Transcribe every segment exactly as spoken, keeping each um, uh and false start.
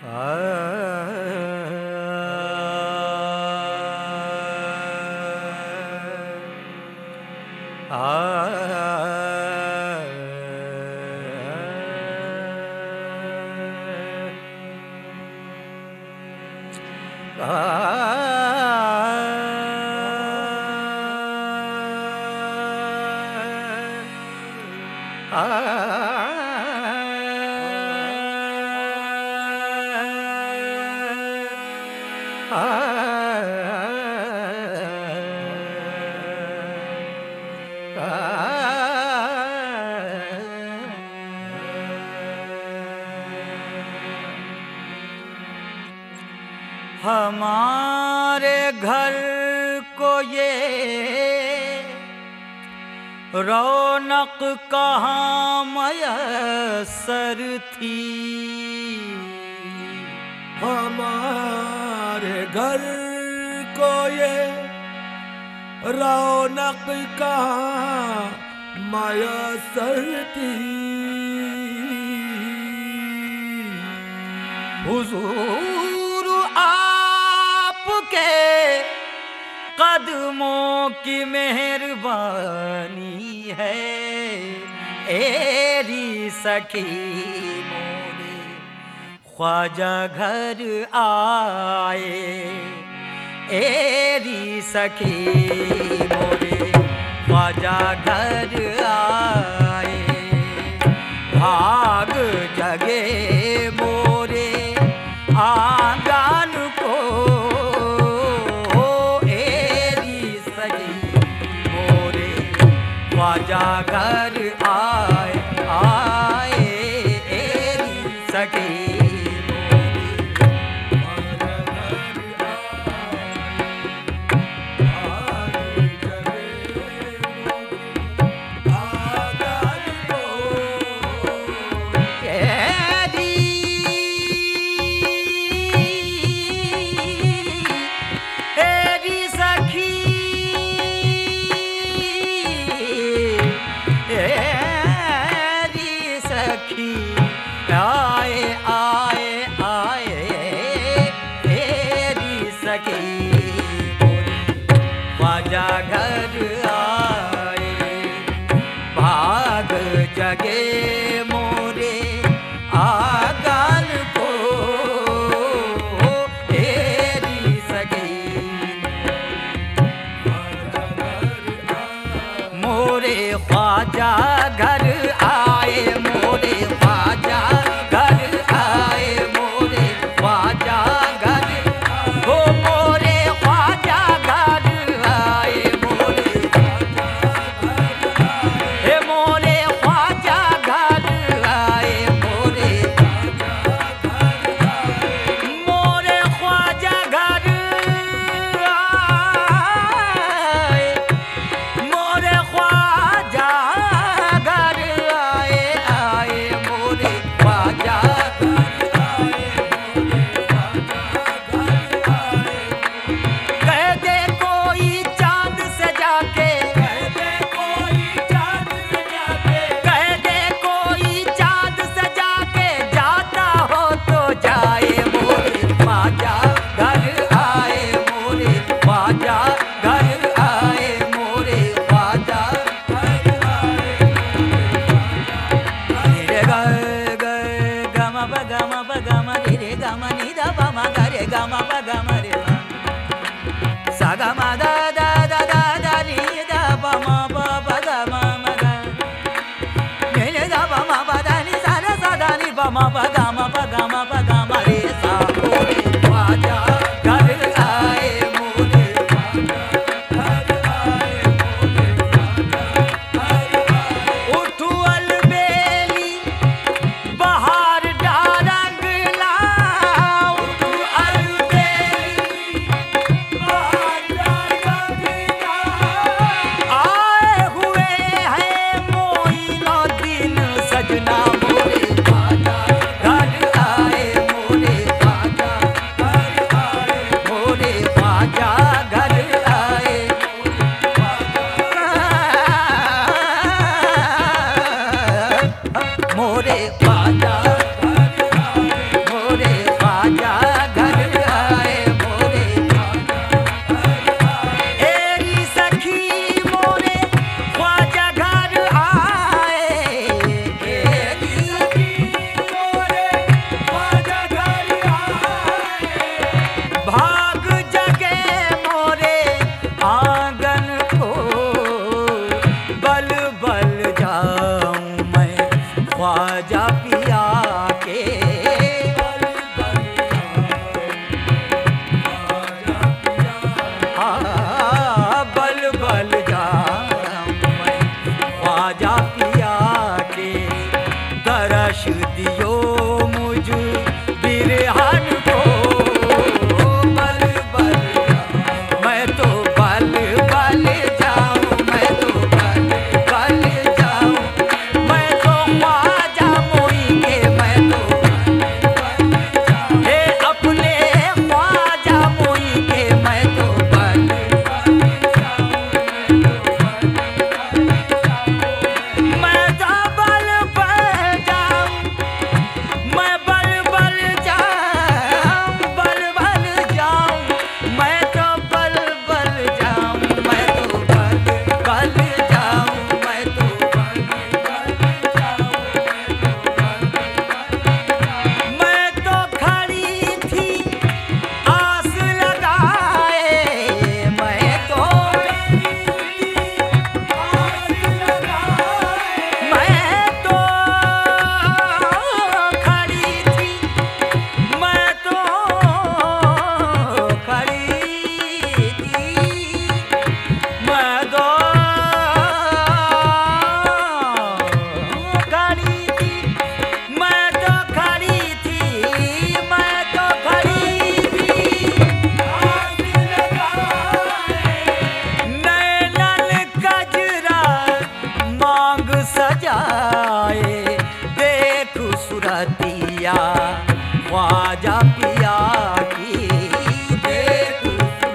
हमारे घर को ये रौनक कहाँ मयसर थी। हमारे घर को ये रौनक कहाँ मयसर थी। हुजूर आपके कदमों की मेहरबानी है। एरी सखी मोरे ख्वाजा घर आए। एरी सखी मोरे ख्वाजा घर आए। भाग जगे मोरे आंगन को। एरी सखी मोरे ख्वाजा घर आए आए। एरी सखी आए आए आए। एरी सखी ख्वाजा घर आए। भाग जगे मोरे आंगन को। एरी सखी मोरे ख्वाजा घर आए। मोरे ख्वाजा घर आए। मोरे ख्वाजा घर हो। मोरे ख्वाजा घर आए। मोरे हे मोरे ख्वाजा घर आए। मोरे मोरे ख्वाजा घर आए। मोरे ख्वाजा घर आए आए। मोरे ख्वाजा कह दे कोई चांद से जाके। कह दे कोई चांद से जाके। कह दे कोई चांद से जाके। जाता हो तो जाए। मोरे ख्वाजा घर आए। मोरे ख्वाजा घर आए। मोरे ख्वाजा घर आए। रे ग ग गम ब गम ब गम रे रे गम नि द प म ग रे गम प गम रे सा ग म द द द द द रि द प म प प ग म म ग नि नि द प म प द नि सा द सा द नि प म प ग म प ग म प ग म रे सा। मोरे ख्वाजा घर आए। मोरे ख्वाजा घर आए। मोरे ख्वाजा घर आए। उठू अलबेली बहार डारंग ला। उठू अलबेली बहार डारंग ला। आए हुए हैं मोइनो दिन सजना। मोरे ख्वाजा घर पिया के हाँ बल बल जाऊं मैं ख्वाजा पिया के दर्श दियो मुझ बिरहन को बल बल जाऊं मैं तो बल बल जाऊं मैं तो बल बल जाऊं मैं तो ख्वाजा मोई के मैं तो हे अपने ख्वाजा मोई के मैं तो बल मैं तो बल बल जाऊं मैं बल बल जाऊं बल बल जाऊं मैं तो बल बल जाऊं मैं तो बल बल जाऊं मैं तो बल बल जाऊं मैं तो खड़ी थी आस लगाए मैं तो मैं तो खड़ी थी मैं तो खड़ी थी मैं तो खड़ी थी मैं तो खड़ी थी मैं तो खड़ी थी नैनन कजरा मांग सजाए देख सुरतिया ख्वाजा पिया की देख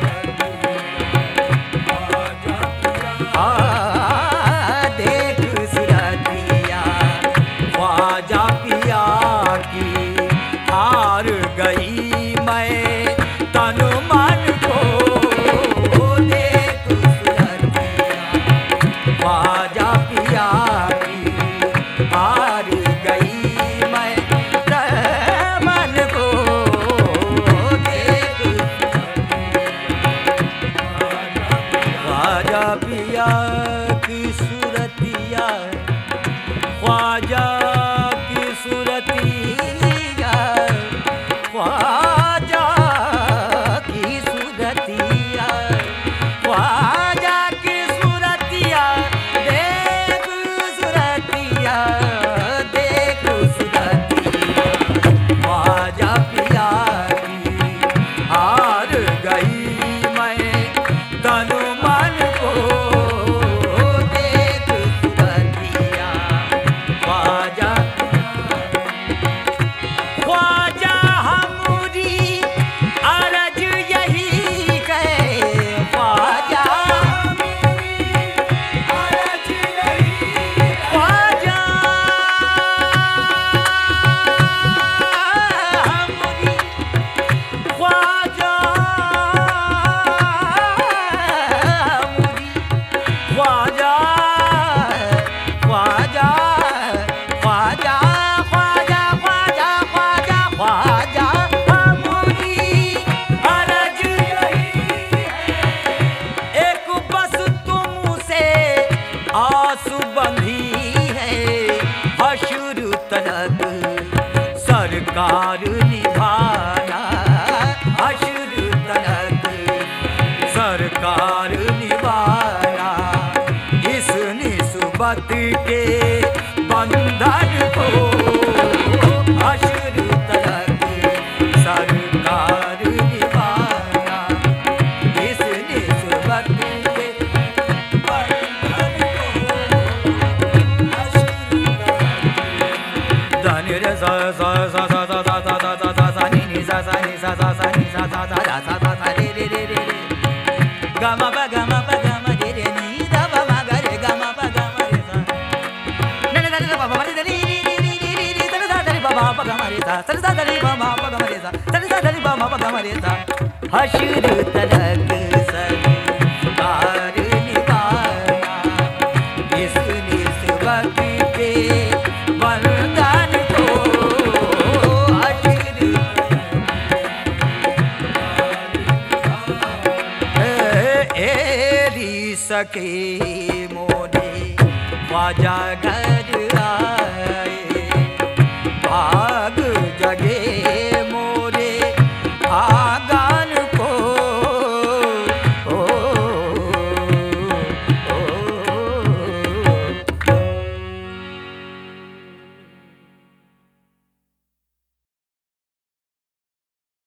हाँ देख सुरतिया ख्वाजा पिया की हार गई मैं तन मन को देख सुरतिया ख्वाजा पिया की हार गई मैं तन मन को देख ख्वाजा पिया की सूरतिया ख्वाजा की सूरतिया ख्वाजा की सूरतिया ख्वाजा की सूरतिया देख सूरतिया देख सूरतिया ख्वाजा पिया की हार गई मैं तन मन को देख सूरतिया ख्वाजा ख्वाजा हमारी अर्ज यही है ख्वाजा ख्वाजा हमारी ख्वाजा हमारी ख्वाजा ख्वाजा ख्वाजा ख्वाजा ख्वाजा ख्वाजा ख्वाजा हमारी अर्ज यही है एक बस तुमसे आस बंधी है हशर तलक सरकार निभाना हशर तलक सरकार निभाना इस निस्बत के बंधन को हशर तलक सरकार निभाना इस निस्बत के बंधन को हशर धन रे सा सा सा सा सा सा सा सा सा सा सा नी नी सा सा नी सा सा सा नी सा सा सा रा सा सा सा रे रे रे रे रे गा मा पा गा मा पा गा मा रे रे नी दा पा मा गा रे गा मा पा गा मा रे सा न न दा पा मा रे रे रे रे रे रे रे दा दा दा पा मा पा गा मा रे सा सा दा दा पा मा पा गा मा रे सा सा दा दा पा मा पा गा मा रे सा हशर तलक सरकार निभाना इस निस्बत के बंधन को हशर एरी सके मोने ख्वाजा घर आए आ